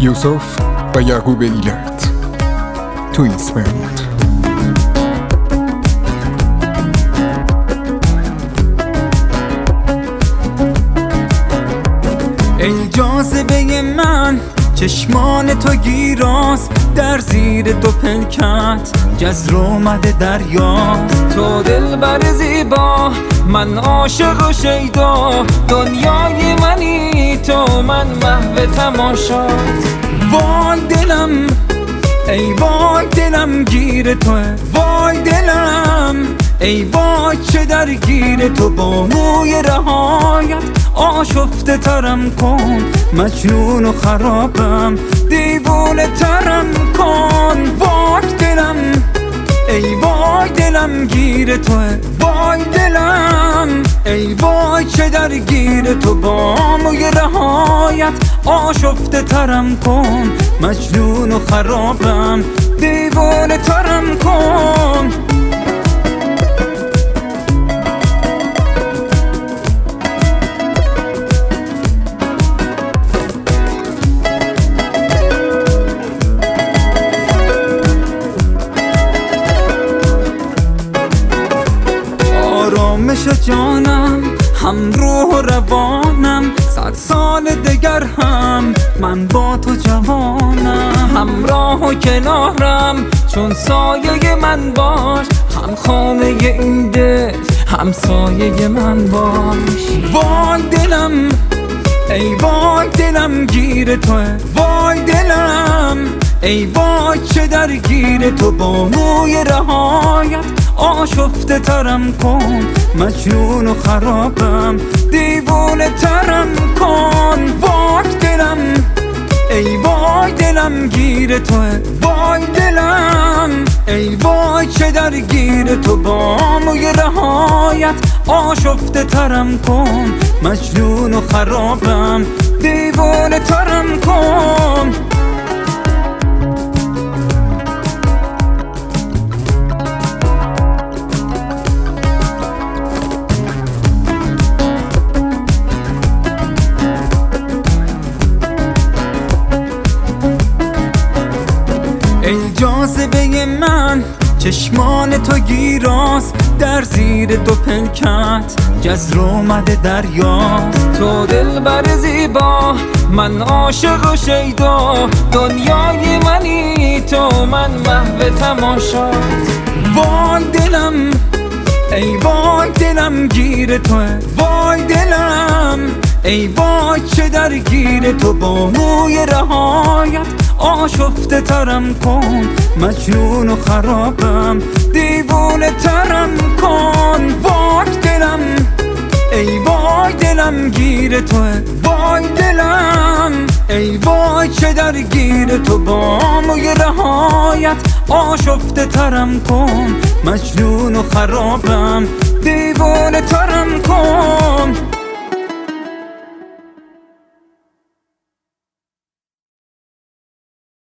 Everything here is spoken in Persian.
یوسف و یعقوب ایلات تو ایسمند. ای جاذبه من چشمان تو گیراست، در زیر دو پلکت جزر اومده دریاست. تو دلبر زیبا، من عاشق و شیدا، دنیای منی تو، من محو تماشات. وای دلم، ای وای دلم گیر توه، وای دلم ای وای چه درگیر تو. با موی رهایت آشفته ترم کن، مجنون و خرابم دیوونه ترم کن. وای دلم، ای وای دلم گیر توه، وای دلم ای وای چه درگیر تو. با موی رهایت آشفته ترم کن، مجنون و خرابم دیوونه ترم کن. آرامش جانم، هم روح و روانم، 100 سال دگر هم من با تو جوانم. همراه و کنارم چون سایه من باش، هم خانه این دل هم سایه من باش. وای دلم، ای وای دلم گیر توه، وای دلم ای وای چه درگیر تو. با موی رهایت آشفته ترم کن، مجنون و خرابم دیوونه ترم کن. وای دلم، ای وای دلم گیر توه، وای دلم ای وای چه درگیر تو. با موی رهایت آشفته ترم کن، مجنون و خرابم دیوونه ترم کن. ای جاذبه من چشمان تو گیراست، در زیر دو پلکت جزر اومده دریاست. تو دلبر زیبا، من عاشق و شیدا، دنیای منی تو، من محو تماشات. وای دلم، ای وای دلم گیر توه، وای دلم ای وای چه درگیر تو. با موی رهایت آشفته ترم کن، مجنون و خرابم دیوونه ترم کن. وای دلم، ای وای دلم گیر توه، وای دلم ای وای چه درگیر تو. با موی رهایت آشفته ترم کن، مجنون و خرابم دیوونه ترم کن.